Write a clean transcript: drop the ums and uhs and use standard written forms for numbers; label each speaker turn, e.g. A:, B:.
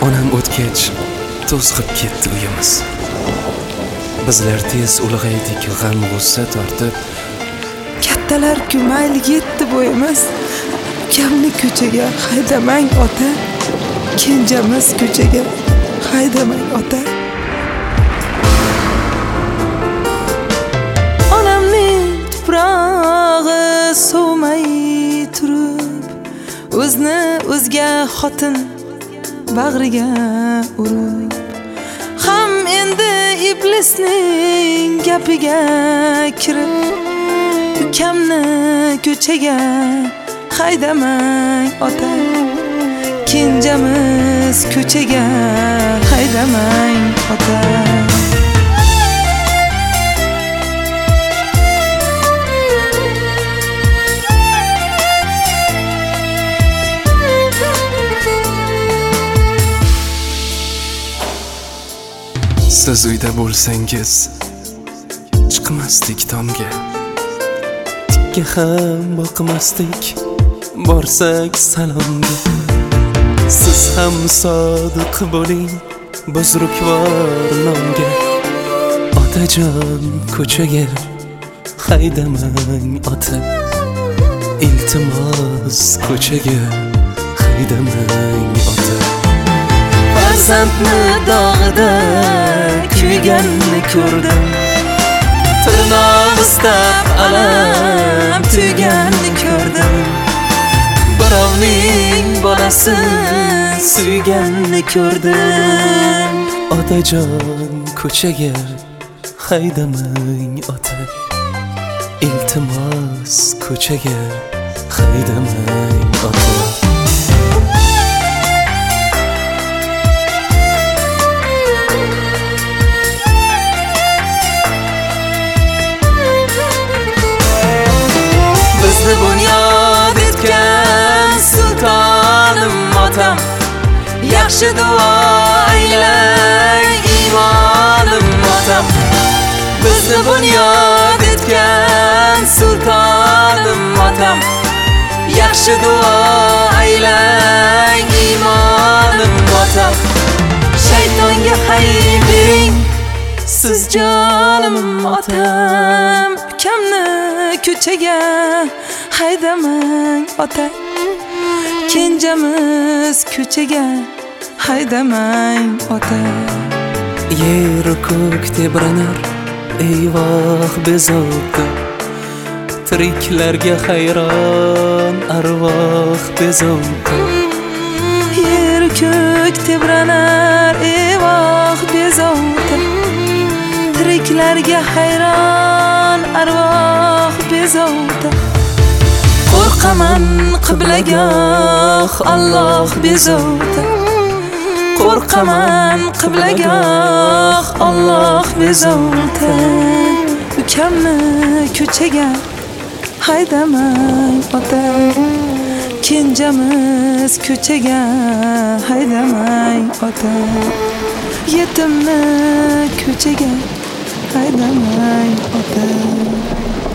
A: Onam o'tgach to'zg'ib ketdi uyimiz. Bizlar tez ulg'aydik, g'am g'ussa tortib.
B: Kattalar-ku mayli yetdi bo'yimiz. Ukamni ko'chaga haydamang ota. Kenjamiz ko'chaga haydamang ota. Onamning tuprog'i sovmay turib, o'zni o'zga xotin bag'riga urib, ham endi iblisning gapiga kirib, ukamni ko'chaga haydamang ota. Kenjamiz ko'chaga haydamang ota.
A: Siz uyda bo'lsangiz chiqmasdik tomga, tikka ham boqmasdik borsak salomga. Siz ham sodiq bo'ling buzrukvor nomga. Otajon ko'chaga haydamang ota. Iltimos ko'chaga haydamang ota. Farzandni dog'ida kuyganni ko'rdim, tirnoq istab alam tuyganni ko'rdim. Birovning bolasi suyganni ko'rdim. Otajon ko'chaga haydamang ota. Iltimos ko'chaga haydamang ota. Bizni bunyod etgan sultonim otam, yaxshi duo aylang imonim otam. Bizni bunyod etgan sultonim otam, yaxshi duo aylang imonim otam. Shaytonga hay bering siz jonim otam. Ukamni ko'chaga haydamang ota. Kenjamiz ko'chaga haydamang ota. Yer ko'k tebranar, eyvoh bezovta. Tiriklarga hayron arvoh bezovta. Yer ko'k tebranar, eyvoh bezovta. Tiriklarga hayron arvoh bezovta. Qo'rqaman qiblagoh Alloh bezovta. Qo'rqaman qiblagoh Alloh bezovta. Ukamni ko'chaga haydamang ota. Kenjamiz ko'chaga haydamang ota. Yetimni ko'chaga haydamang ota.